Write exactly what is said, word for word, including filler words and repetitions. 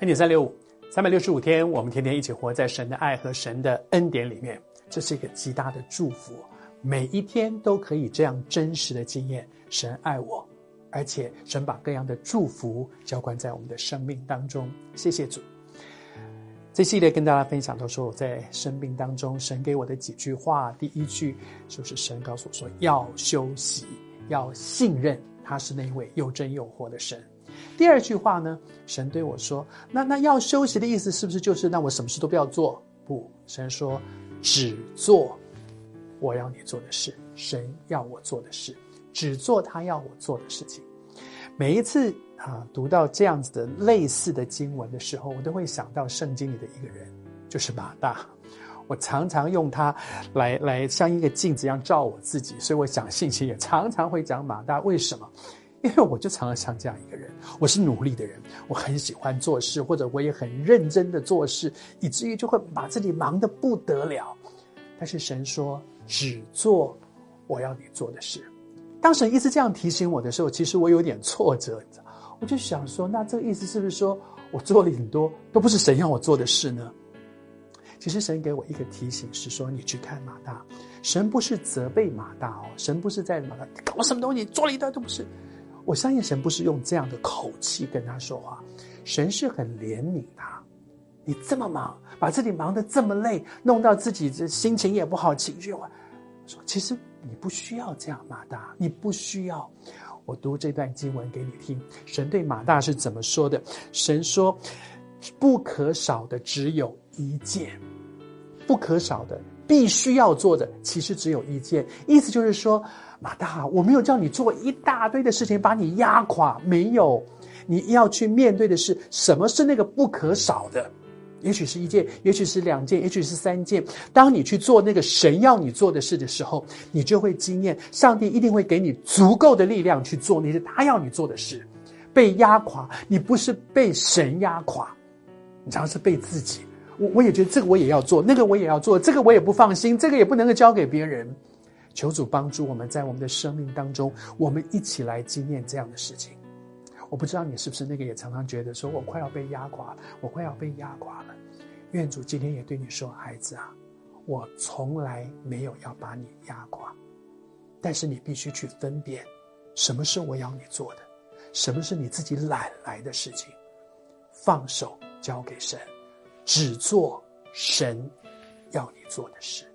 恩典三六五，三百六十五天，我们天天一起活在神的爱和神的恩典里面，这是一个极大的祝福。每一天都可以这样真实的经验神爱我，而且神把各样的祝福浇灌在我们的生命当中。谢谢主。这系列跟大家分享都说我在生命当中神给我的几句话，第一句就是神告诉我说要休息，要信任他是那位又真又活的神。第二句话呢，神对我说那那要休息的意思是不是就是那我什么事都不要做？不，神说只做我要你做的事，神要我做的事，只做他要我做的事情。每一次啊读到这样子的类似的经文的时候，我都会想到圣经里的一个人，就是马大。我常常用它来来像一个镜子一样照我自己，所以我讲信息也常常会讲马大。为什么？因为我就常常像这样一个人，我是努力的人，我很喜欢做事，或者我也很认真的做事，以至于就会把自己忙得不得了。但是神说只做我要你做的事。当神一直这样提醒我的时候，其实我有点挫折，我就想说那这个意思是不是说我做了很多都不是神要我做的事呢？其实神给我一个提醒是说，你去看马大，神不是责备马大哦，神不是在马大搞什么东西做了一堆都不是。我相信神不是用这样的口气跟他说话，神是很怜悯他。你这么忙，把自己忙得这么累，弄到自己心情也不好，情绪我说其实你不需要这样，马大，你不需要。我读这段经文给你听，神对马大是怎么说的？神说不可少的只有一件，不可少的必须要做的其实只有一件。意思就是说，马大，我没有叫你做一大堆的事情把你压垮，没有，你要去面对的是什么是那个不可少的。也许是一件，也许是两件，也许是三件。当你去做那个神要你做的事的时候，你就会经验上帝一定会给你足够的力量去做那些他要你做的事。被压垮，你不是被神压垮，你常常是被自己。我我也觉得这个我也要做，那个我也要做，这个我也不放心，这个也不能够交给别人。求主帮助我们在我们的生命当中，我们一起来经验这样的事情。我不知道你是不是那个也常常觉得说我快要被压垮了，我快要被压垮了。愿主今天也对你说，孩子啊，我从来没有要把你压垮，但是你必须去分辨什么是我要你做的，什么是你自己懒来的事情，放手交给神，只做神要你做的事。